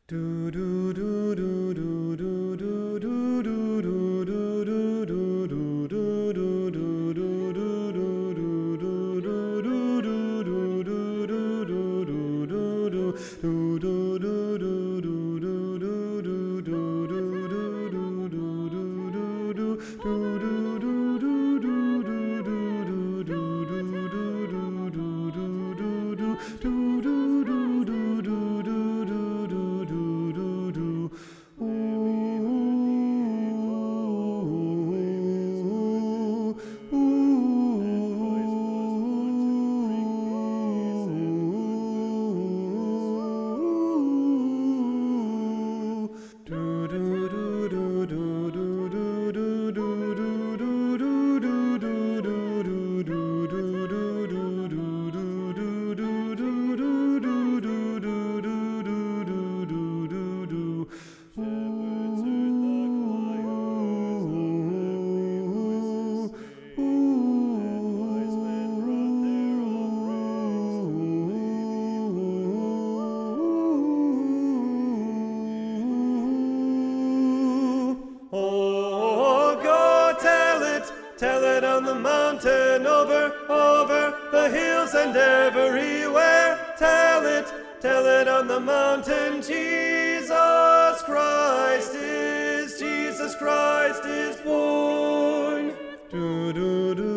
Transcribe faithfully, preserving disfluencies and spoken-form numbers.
Do do do do do do do do do do do do do do do do do Tell it on the mountain, over, over the hills and everywhere. Tell it, tell it on the mountain. Jesus Christ is, Jesus Christ is born. Do, do, do.